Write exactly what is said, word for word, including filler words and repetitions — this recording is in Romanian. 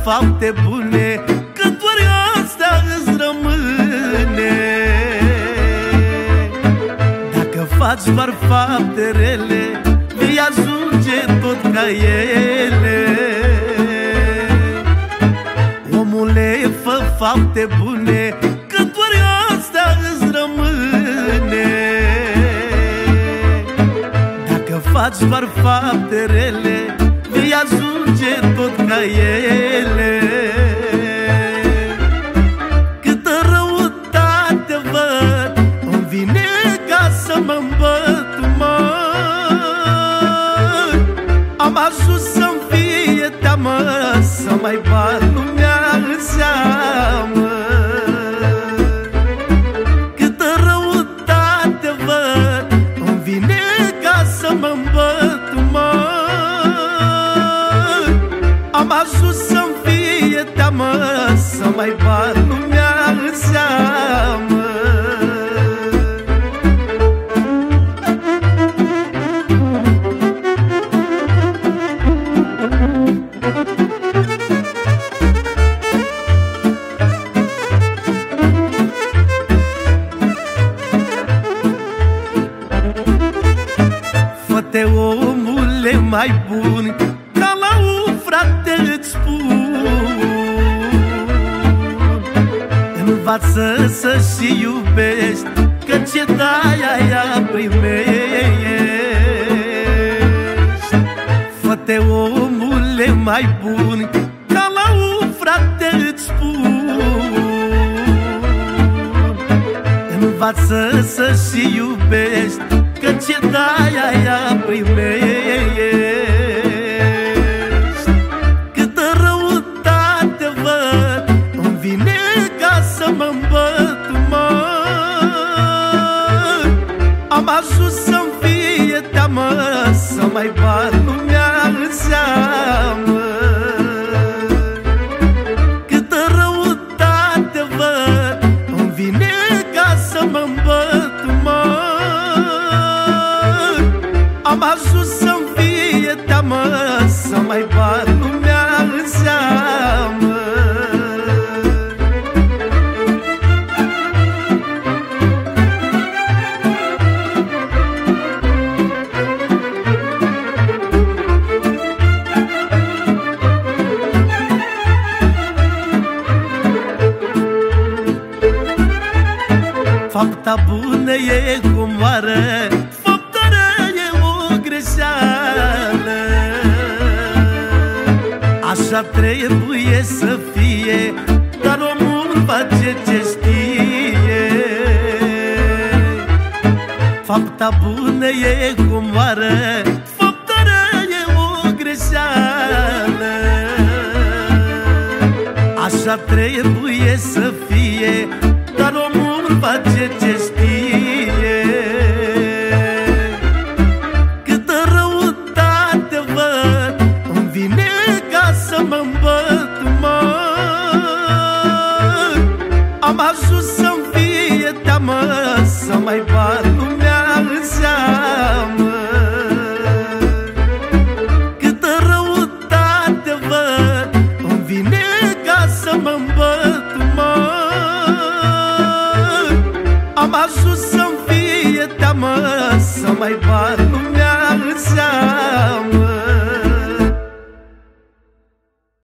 fapte bune, că doar asta îți rămâne. Dacă faci doar fapte rele, vei ajunge tot ca ele. Omule, fă fapte bune, că doar asta îți rămâne. Dacă faci doar fapte rele, vei ajunge tot ca ele. Câtă răutate văd, îmi vine ca să mă îmbăt, mă. Am ajuns să-mi fie teamă, să mai bat lumea în seamă. Câtă răutate văd, îmi vine ca să mă îmbăt, mă. Am ajuns să-mi fie teamă, să mai bat lumea în seamă. Fă-te, omule, mai bun, ca la un frate îți spun. Învață să și iubești, că ce dai aia primești. Fă-te, omule, mai bun, ca la un frate îți spun. Învață să și iubești, că ce dai aia primești. Câtă răutate văd, îmi vine ca să mă îmbăt, mă. Am ajuns să-mi fie teamă, să mai bat lumea în seamă. Câtă răutate văd, îmi vine ca să mă îmbăt, mă. Am ajuns să-mi fie teamă, să mai bat lumea în seamă. Fapta bună e cum moară, fapta rea e o greșeală. Așa trebuie să fie, dar omul face ce știe. Fapta bună e cum moară, fapta rea e o greșeală. Așa trebuie să fie, dar omul face ce știe. Câtă răutate văd, îmi vine ca să mă îmbăt, mă. Am ajuns să-mi fie teamă, să mai bat lumea în seamă. Câtă răutate văd, îmi vine ca să mă îmbăt, mă. Am ajuns să-mi fie teamă, să mai bat lumea